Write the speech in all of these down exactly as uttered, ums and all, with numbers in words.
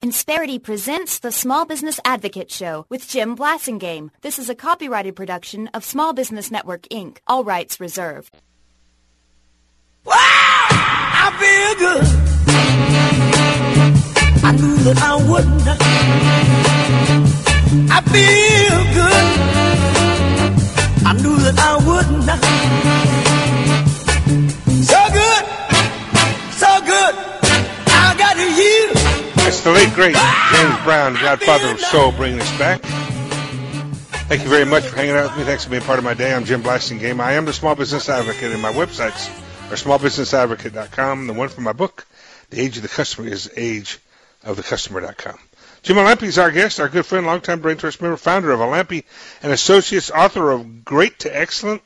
Insperity presents the Small Business Advocate Show with Jim Blasingame. This is a copyrighted production of Small Business Network, Incorporated. All rights reserved. Wow! I feel good. I knew that I wouldn't. I feel good. I knew that I wouldn't. So good. So good. I got you. It's the late, great James Brown, Godfather of Soul, bringing us back. Thank you very much for hanging out with me. Thanks for being part of my day. I'm Jim Blasingame. I am the Small Business Advocate, and my websites are small business advocate dot com. The one for my book, The Age of the Customer, is age of the customer dot com. Jim Alampi is our guest, our good friend, longtime Brain Trust member, founder of Alampi and Associates, author of Great to Excellent,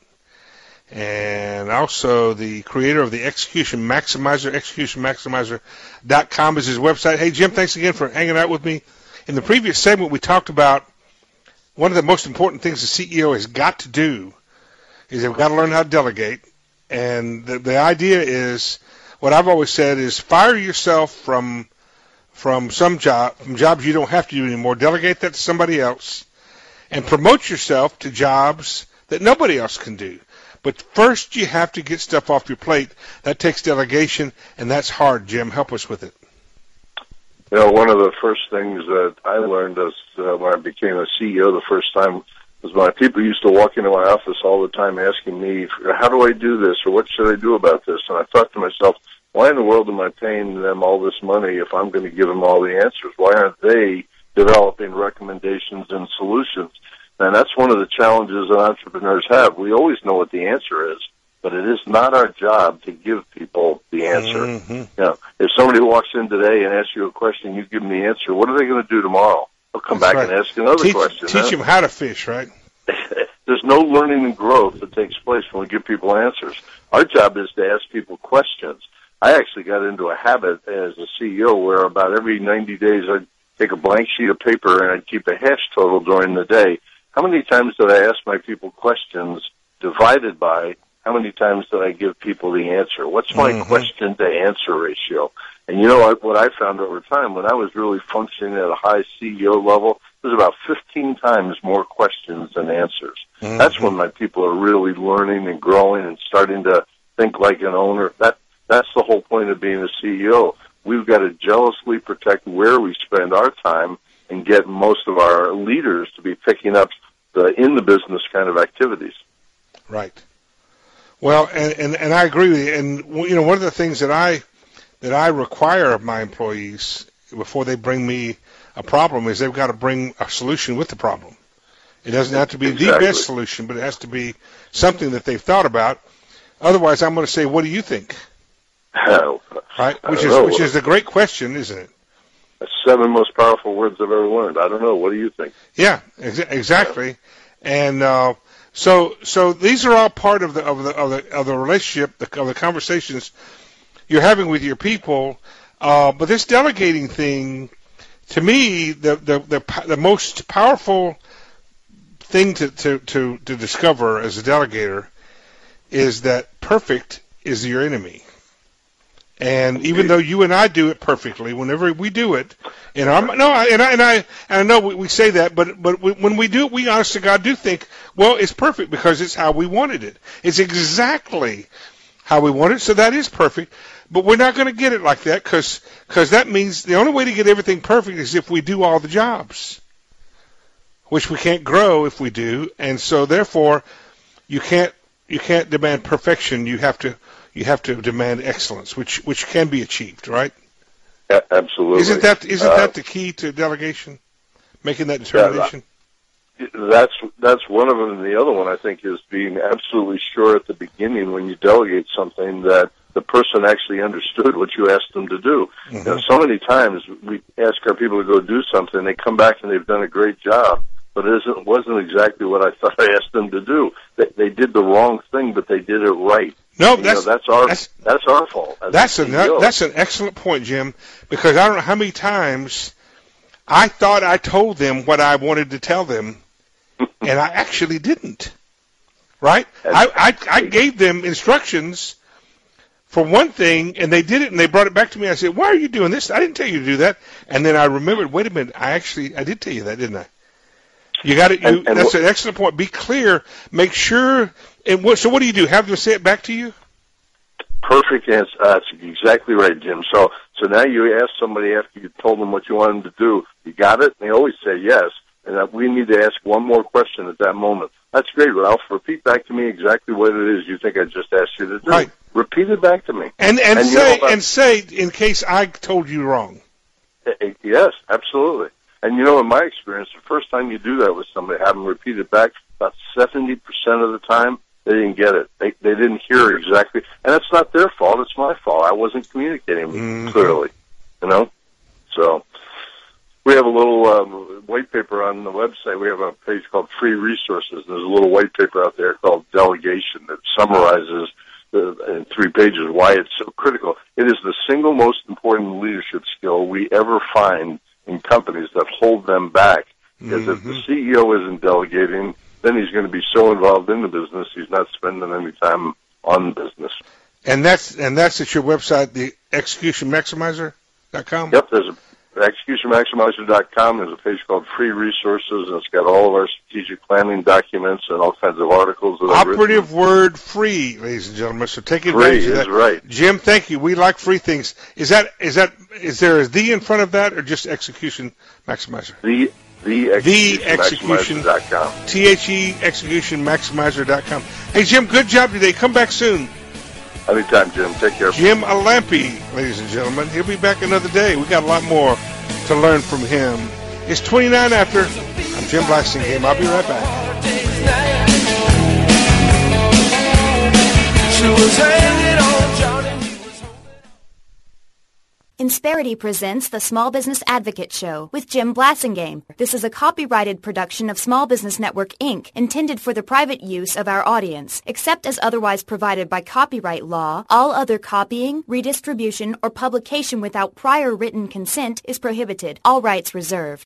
and also the creator of the Execution Maximizer. execution maximizer dot com is his website. Hey, Jim, thanks again for hanging out with me. In the previous segment, we talked about one of the most important things the C E O has got to do is they've got to learn how to delegate. And the, the idea is, what I've always said is, fire yourself from from some job, from jobs you don't have to do anymore. Delegate that to somebody else, and promote yourself to jobs that nobody else can do. But first, you have to get stuff off your plate. That takes delegation, and that's hard. Jim, help us with it. You know, one of the first things that I learned as uh, when I became a C E O the first time was my people used to walk into my office all the time asking me, how do I do this, or what should I do about this? And I thought to myself, why in the world am I paying them all this money if I'm going to give them all the answers? Why aren't they developing recommendations and solutions? And that's one of the challenges that entrepreneurs have. We always know what the answer is, but it is not our job to give people the answer. Mm-hmm. You know, if somebody walks in today and asks you a question, you give them the answer, what are they going to do tomorrow? They'll come That's back right. and ask another teach, question. Teach huh? them how to fish, right? There's no learning and growth that takes place when we give people answers. Our job is to ask people questions. I actually got into a habit as a C E O where about every ninety days I'd take a blank sheet of paper and I'd keep a hash total during the day. How many times did I ask my people questions divided by how many times did I give people the answer? What's my mm-hmm. question to answer ratio? And you know what, what I found over time, when I was really functioning at a high C E O level, there's about fifteen times more questions than answers. Mm-hmm. That's when my people are really learning and growing and starting to think like an owner. That That's the whole point of being a C E O. We've got to jealously protect where we spend our time and get most of our leaders to be picking up the in the business kind of activities. Right. Well, and, and, and I agree with you. And you know, one of the things that I that I require of my employees before they bring me a problem is they've got to bring a solution with the problem. It doesn't have to be exactly. the best solution, but it has to be something that they've thought about. Otherwise, I'm going to say, "What do you think?" Oh, right, which is know. which is a great question, isn't it? The seven most powerful words I've ever learned. I don't know. What do you think? Yeah, ex- exactly. Yeah. And uh, so, so these are all part of the of the of the, of the relationship, the, of the conversations you're having with your people. Uh, but this delegating thing, to me, the the the, the most powerful thing to, to, to, to discover as a delegator is that perfect is your enemy. And even though you and I do it perfectly, whenever we do it, and I'm no, and I and I and I know we, we say that, but but we, when we do it, we honest to God do think, well, it's perfect because it's how we wanted it. It's exactly how we want it, so that is perfect. But we're not going to get it like that because because that means the only way to get everything perfect is if we do all the jobs, which we can't grow if we do, and so therefore you can't you can't demand perfection. You have to. You have to demand excellence, which which can be achieved, right? Yeah, absolutely. Isn't that isn't uh, that the key to delegation? Making that determination. Yeah, that's that's one of them. And the other one, I think, is being absolutely sure at the beginning when you delegate something that the person actually understood what you asked them to do. Mm-hmm. You know, so many times we ask our people to go do something, they come back and they've done a great job, but it isn't, wasn't exactly what I thought I asked them to do. They, they did the wrong thing, but they did it right. No, you that's know, that's our that's, that's our fault. That's an that's an excellent point, Jim. Because I don't know how many times I thought I told them what I wanted to tell them, and I actually didn't. Right? I, I I gave them instructions for one thing, and they did it, and they brought it back to me. I said, why are you doing this? I didn't tell you to do that. And then I remembered, wait a minute, I actually, I did tell you that, didn't I? You got it. You, and, and that's what, an excellent point. Be clear. Make sure. And what, so what do you do? Have them say it back to you? Perfect answer. Uh, that's exactly right, Jim. So, so now you ask somebody after you told them what you wanted them to do, you got it? And they always say yes. And uh, we need to ask one more question at that moment. That's great, Ralph. Repeat back to me exactly what it is you think I just asked you to do. Right. Repeat it back to me. And and, and say you know, and say in case I told you wrong. Yes, absolutely. And you know, in my experience, the first time you do that with somebody, have them repeat it back, about seventy percent of the time, they didn't get it. They they didn't hear exactly. And that's not their fault. It's my fault. I wasn't communicating mm-hmm. clearly, you know? So we have a little um, white paper on the website. We have a page called Free Resources. There's a little white paper out there called Delegation that summarizes the, in three pages why it's so critical. It is the single most important leadership skill we ever find in companies that hold them back. Because mm-hmm. if the C E O isn't delegating, then he's going to be so involved in the business, he's not spending any time on the business. And that's and that's at your website, the execution maximizer dot com? Yep, there's a execution maximizer dot com. There's a page called Free Resources, and it's got all of our strategic planning documents and all kinds of articles. That Operative word free, ladies and gentlemen. So take advantage free of that. Is right. Jim, thank you. We like free things. Is that is that is there a the in front of that or just execution maximizer? The the execution maximizer dot com. T H E execution maximizer dot com. Hey Jim, good job today. Come back soon. Anytime, Jim. Take care. Jim Alampi, ladies and gentlemen. He'll be back another day. We got a lot more to learn from him. It's twenty-nine after. I'm Jim Blasingame. I'll be right back. She was hanging on Johnny. Insperity presents the Small Business Advocate Show with Jim Blasingame. This is a copyrighted production of Small Business Network, Incorporated, intended for the private use of our audience. Except as otherwise provided by copyright law, all other copying, redistribution, or publication without prior written consent is prohibited. All rights reserved.